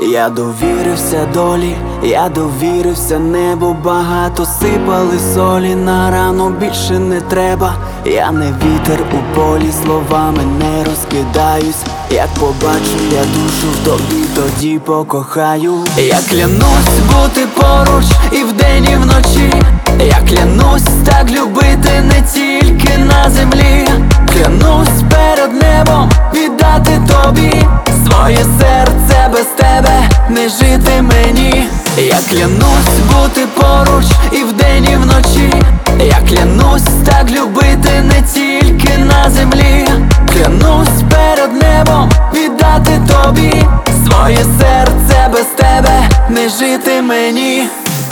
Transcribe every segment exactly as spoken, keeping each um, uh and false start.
Я довірився долі, я довірився небу. Багато сипали солі, на рану більше не треба. Я не вітер у полі, словами не розкидаюсь. Як побачу я душу в тобі, тоді покохаю. Я клянусь бути поруч і вдень, і вночі. Я клянусь так любити не тільки на землі. Клянусь перед небом віддати тобі своє серце, без тебе не жити мені. Я клянусь бути поруч і вдень, і вночі. Я клянусь так любити не тільки на землі. Клянусь перед небом віддати тобі своє серце, без тебе не жити мені.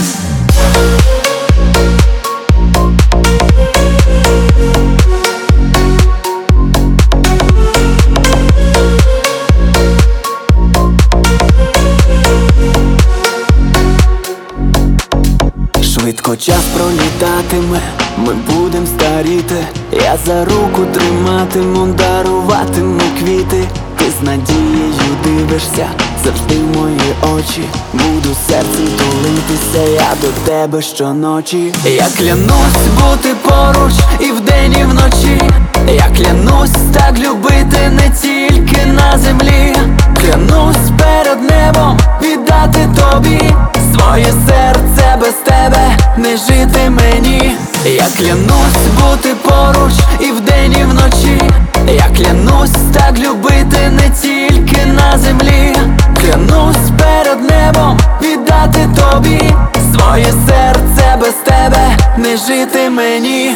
Швидко час пролітатиме, ми будем старіти. Я за руку триматиму, даруватиму квіти. Ти з надією дивишся завжди в мої очі. Буду серцем тулитися я до тебе щоночі. Я клянусь бути поруч і вдень, і вночі. Я клянусь так любити не тільки на землі. Клянусь перед небом віддати тобі своє серце, без тебе не жити мені. Я клянусь бути поруч і вдень, і вночі. Я клянусь так любити не тільки на землі. Клянусь перед небом віддати тобі своє серце, без тебе не жити мені.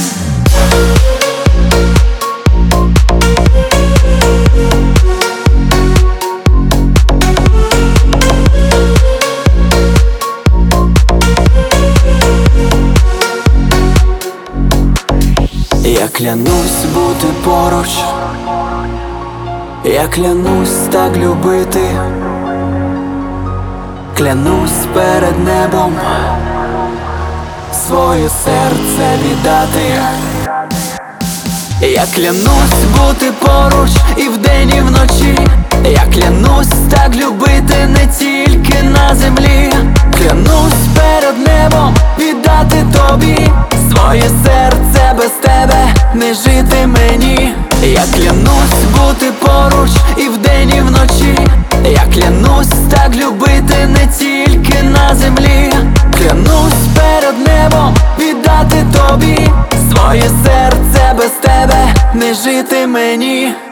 Я клянусь бути поруч, я клянусь так любити. Клянусь перед небом своє серце віддати. Я клянусь бути поруч і вдень, і вночі. Я клянусь так любити не тільки на землі. Клянусь перед небом віддати тобі своє серце, без тебе не жити мені. Я клянусь бути поруч і вдень, і вночі. Я клянусь так любити не тільки на землі. Клянусь перед небом віддати тобі своє серце, без тебе не жити мені.